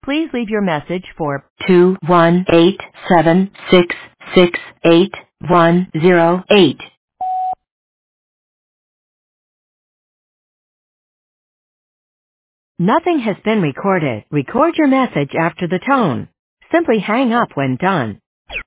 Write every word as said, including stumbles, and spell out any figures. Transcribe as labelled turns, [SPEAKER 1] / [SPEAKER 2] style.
[SPEAKER 1] Please leave your message for two one eight seven six six eight one zero eight. Nothing has been recorded. Record your message after the tone. Simply hang up when done.